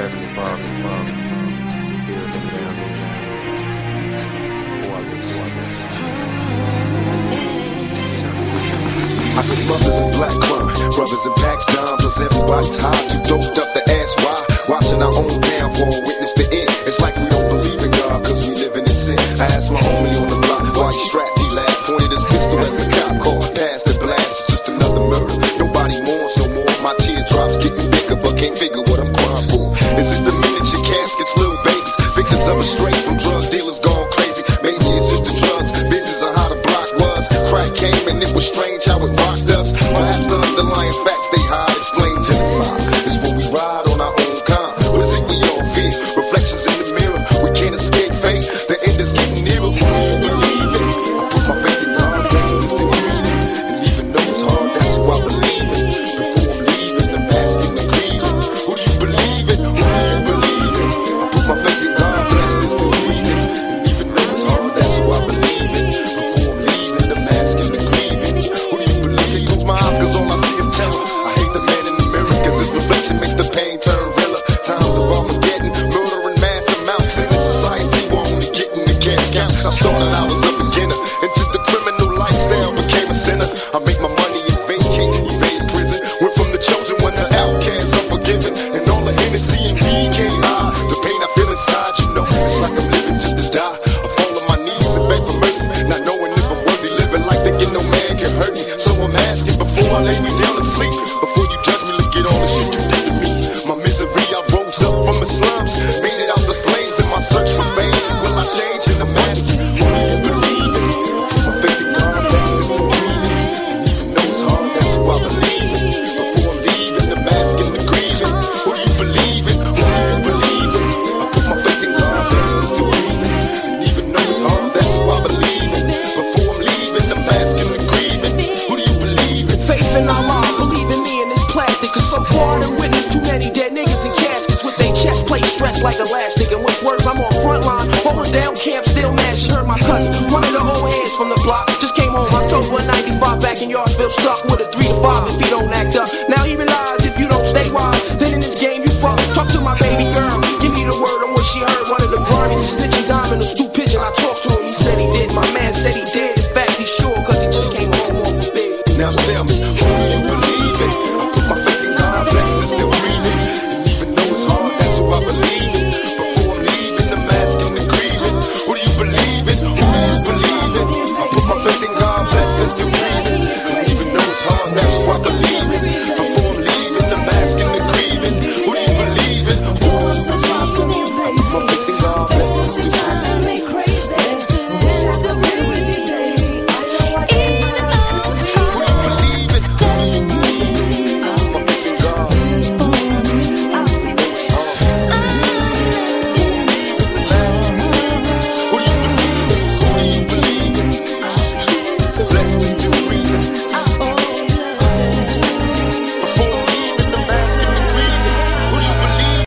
I see mothers in black crime, brothers in packs, dimes, everybody's high, too doped up to ask why. Watching our own downfall, witness the end. It's like we don't believe in God, cause we living in sin. I asked my homie on the block why he strapped, he laughed, pointed his pistol at the cop, called past the blast. It's just another murder, nobody mourns no more. My teardrops getting bigger, but can't figure what I'm crying for. Is it the miniature caskets, little babies, victims of a stray from drug dealers gone crazy? Maybe it's just the drugs, visions of how the block was. Crack came and it was strange how it rocked us. Perhaps the underlying facts they hide explain genocide. It's when we ride on our own kind. What is it we all fear? Reflections in the mirror. We can't escape fate. The end is getting nearer. Who do you believe in? I put my faith in God. That's just the dreaming. And even though it's hard, that's who I believe in. Before I'm leaving, the mask and the grieving. Who do you believe in? Who do you believe in? I put my faith in God. That's just the dreaming. And even though it's hard, that's who I believe in. Before I'm leaving, the mask and the grieving. Who do you believe in? Close my eyes, cause all I see is terror. I hate the man in the mirror, cause his reflection makes the pain turn realer. Times of Armageddon, murder in mass amounts. In a society, we're only getting the cash counts. I started out as a beginner, into the criminal lifestyle, became a sinner. I make my money and vacate, evade prison. Went from the chosen one to outcast, unforgiven. And all the Hennessy and weed came high. The pain I feel inside, you know, it's like I'm living just to die. I fall on my knees and beg for mercy, not knowing if I'm worthy, living like thinking no man can hurt me. So I'm asking before I lay me down to sleep, before you judge me, look at all the shit you did to me. My misery, I rose up from the slums, made it out the flames in my search for fame. Will I change in the master? Who do you believe in? I put my faith in God, that's just the dreaming. And even though it's hard, that's who I believe in. Before I'm leaving, the mask and the grieving. Who do you believe in? Who do you believe in? I put my faith in God, that's just the dreaming. And even though it's hard, that's who I believe in. Before I'm leaving, the mask and the grieving. Who do you believe in? Faith in Allah, believe in me and this plastic. Cause so far I done witnessed too many dead niggas in caskets with their chest plate stretched like elastic. And with words, I'm on front line, holding down camp, still mad. She heard my cousin, one of the old heads from the block, just came home October 95 back in Yorkville, stuck with a 3 to 5 if he don't act up. Now even